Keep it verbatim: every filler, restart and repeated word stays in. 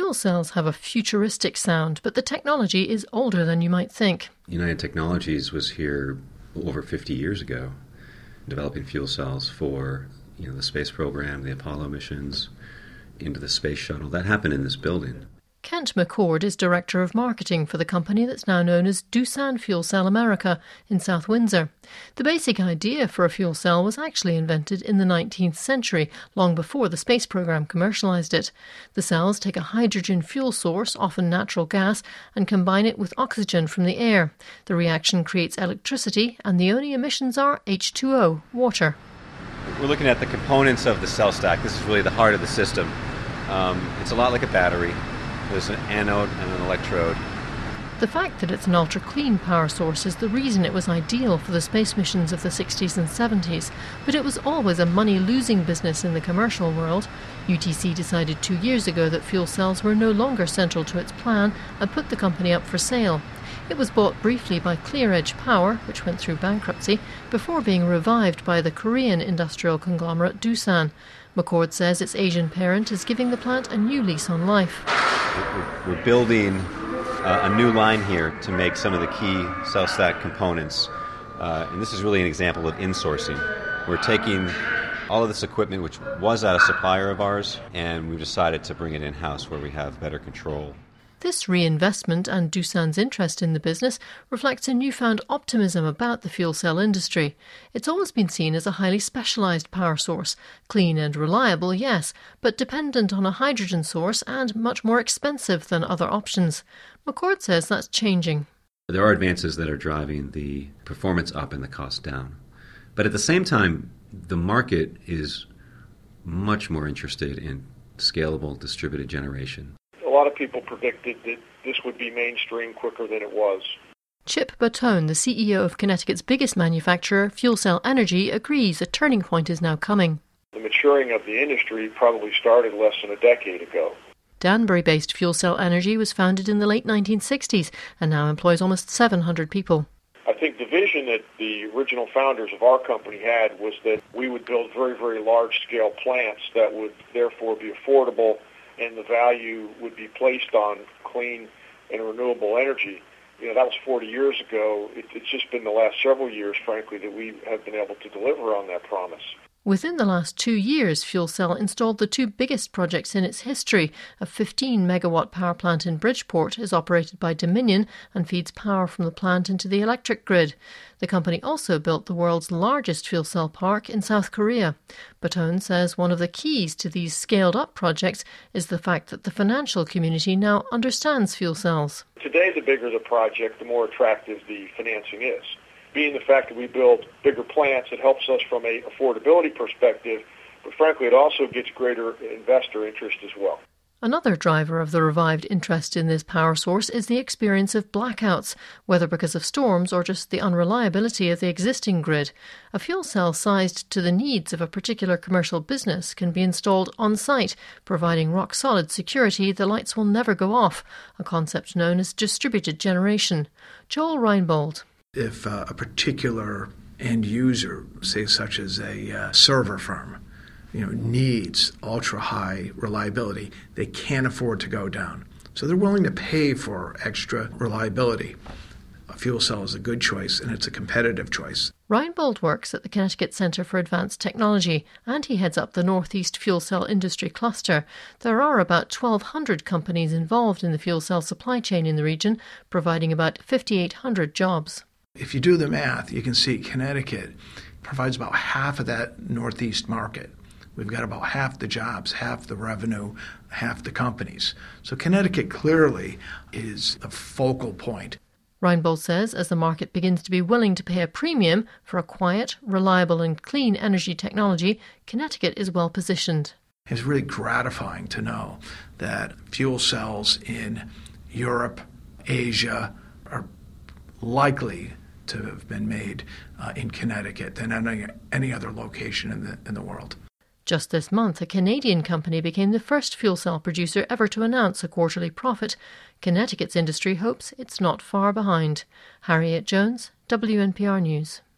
Fuel cells have a futuristic sound, but the technology is older than you might think. United Technologies was here over fifty years ago, developing fuel cells for you know the space program, the Apollo missions, into the space shuttle. That happened in this building. Kent McCord is Director of Marketing for the company that's now known as Doosan Fuel Cell America in South Windsor. The basic idea for a fuel cell was actually invented in the nineteenth century, long before the space program commercialised it. The cells take a hydrogen fuel source, often natural gas, and combine it with oxygen from the air. The reaction creates electricity, and the only emissions are H two O, water. We're looking at the components of the cell stack. This is really the heart of the system. Um, it's a lot like a battery. There's an anode and an electrode. The fact that it's an ultra-clean power source is the reason it was ideal for the space missions of the sixties and seventies, but it was always a money-losing business in the commercial world. U T C decided two years ago that fuel cells were no longer central to its plan and put the company up for sale. It was bought briefly by ClearEdge Power, which went through bankruptcy, before being revived by the Korean industrial conglomerate Doosan. McCord says its Asian parent is giving the plant a new lease on life. We're building uh, a new line here to make some of the key cell stack components. Uh, and this is really an example of insourcing. We're taking all of this equipment, which was at a supplier of ours, and we've decided to bring it in-house where we have better control. This reinvestment and Doosan's interest in the business reflects a newfound optimism about the fuel cell industry. It's always been seen as a highly specialised power source. Clean and reliable, yes, but dependent on a hydrogen source and much more expensive than other options. McCord says that's changing. There are advances that are driving the performance up and the cost down. But at the same time, the market is much more interested in scalable distributed generation. A lot of people predicted that this would be mainstream quicker than it was. Chip Bertone, the C E O of Connecticut's biggest manufacturer, Fuel Cell Energy, agrees a turning point is now coming. The maturing of the industry probably started less than a decade ago. Danbury-based Fuel Cell Energy was founded in the late nineteen sixties and now employs almost seven hundred people. I think the vision that the original founders of our company had was that we would build very, very large-scale plants that would therefore be affordable, and the value would be placed on clean and renewable energy. You know, that was forty years ago. It, it's just been the last several years, frankly, that we have been able to deliver on that promise. Within the last two years, Fuel Cell installed the two biggest projects in its history. A fifteen megawatt power plant in Bridgeport is operated by Dominion and feeds power from the plant into the electric grid. The company also built the world's largest fuel cell park in South Korea. Bertone says one of the keys to these scaled-up projects is the fact that the financial community now understands fuel cells. Today, the bigger the project, the more attractive the financing is. Being the fact that we build bigger plants, it helps us from an affordability perspective, but frankly, it also gets greater investor interest as well. Another driver of the revived interest in this power source is the experience of blackouts, whether because of storms or just the unreliability of the existing grid. A fuel cell sized to the needs of a particular commercial business can be installed on site, providing rock-solid security the lights will never go off, a concept known as distributed generation. Joel Reinbold. If uh, a particular end user, say such as a uh, server firm, you know, needs ultra-high reliability, they can't afford to go down. So they're willing to pay for extra reliability. A fuel cell is a good choice, and it's a competitive choice. Reinbold works at the Connecticut Centre for Advanced Technology, and he heads up the Northeast Fuel Cell Industry Cluster. There are about twelve hundred companies involved in the fuel cell supply chain in the region, providing about fifty-eight hundred jobs. If you do the math, you can see Connecticut provides about half of that Northeast market. We've got about half the jobs, half the revenue, half the companies. So Connecticut clearly is a focal point. Reinbold says as the market begins to be willing to pay a premium for a quiet, reliable and clean energy technology, Connecticut is well positioned. It's really gratifying to know that fuel cells in Europe, Asia are likely to have been made uh, in Connecticut than any, any other location in the, in the world. Just this month, a Canadian company became the first fuel cell producer ever to announce a quarterly profit. Connecticut's industry hopes it's not far behind. Harriet Jones, W N P R News.